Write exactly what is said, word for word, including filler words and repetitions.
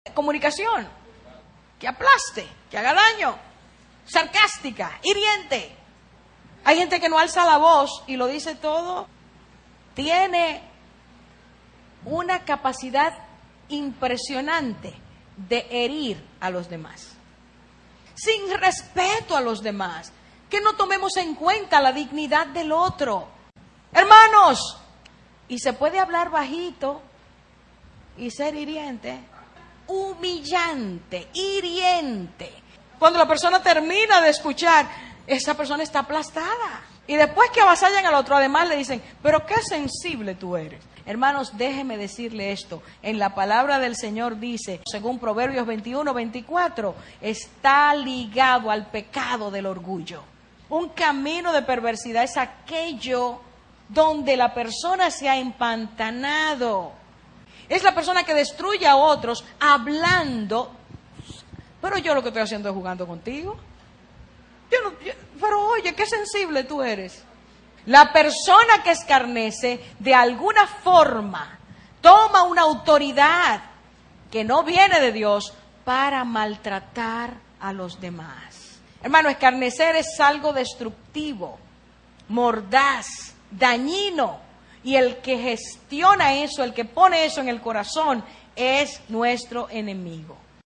comunicación que aplaste, que haga daño, sarcástica, hiriente. Hay gente que no alza la voz y lo dice todo. Tiene una capacidad impresionante de herir a los demás, sin respeto a los demás, que no tomemos en cuenta la dignidad del otro. Hermanos, y se puede hablar bajito y ser hiriente, humillante, hiriente. Cuando la persona termina de escuchar, esa persona está aplastada. Y después que avasallan al otro, además le dicen, pero qué sensible tú eres. Hermanos, déjeme decirle esto. En la palabra del Señor dice, según Proverbios veintiuno, veinticuatro, está ligado al pecado del orgullo. Un camino de perversidad es aquello donde la persona se ha empantanado. Es la persona que destruye a otros hablando, pero yo lo que estoy haciendo es jugando contigo. Yo no, yo, pero oye, qué sensible tú eres. La persona que escarnece, de alguna forma, toma una autoridad que no viene de Dios para maltratar a los demás. Hermano, escarnecer es algo destructivo, mordaz, dañino. Y el que gestiona eso, el que pone eso en el corazón, es nuestro enemigo.